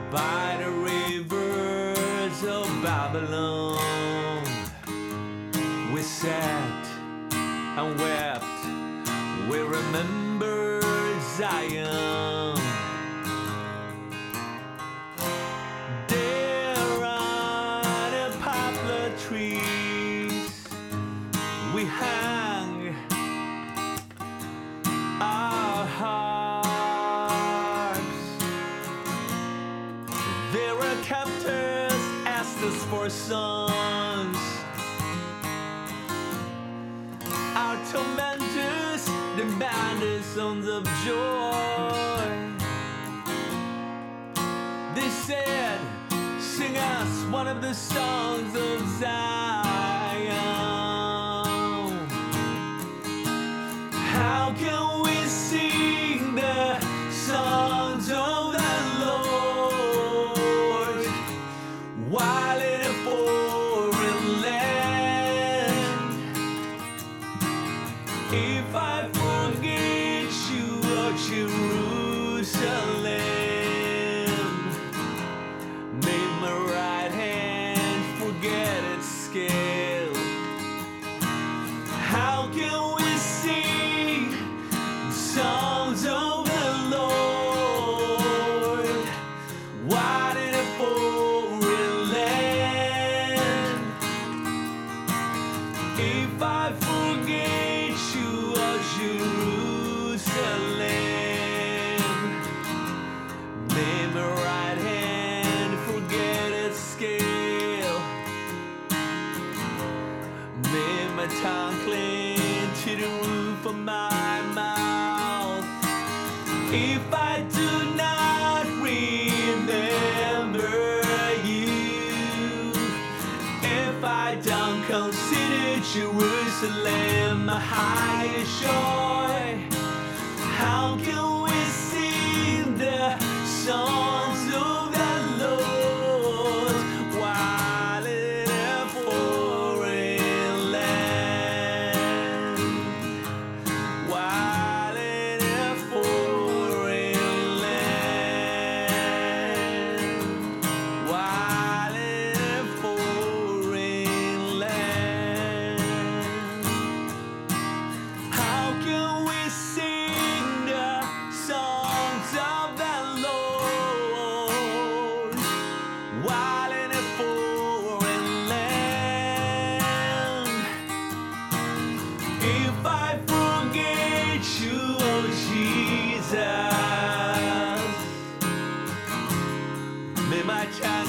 by the rivers of Babylon. We sat and wept, we remember Zion. There are the poplar trees, we hang our harps. There are captors asked us for sons. Our tormentors demanded songs of joy. They said, sing us one of the songs of Zion. How can we sing the songs of the Lord while in a foreign land? If I forget you, oh Jerusalem, may my right hand forget its scale. How can we sing songs of the Lord while in a foreign land? If I forget you, oh Jerusalem, may my right hand forget its scale. May my tongue cling to the roof of my mouth. If I do not remember you, if I don't consider Jerusalem my highest joy, how can we sing the songs of the Lord while in a foreign land? While in a foreign land. While in a foreign land. How can we sing the songs of the Lord while in a foreign land? If I forget you, oh Jesus, may my child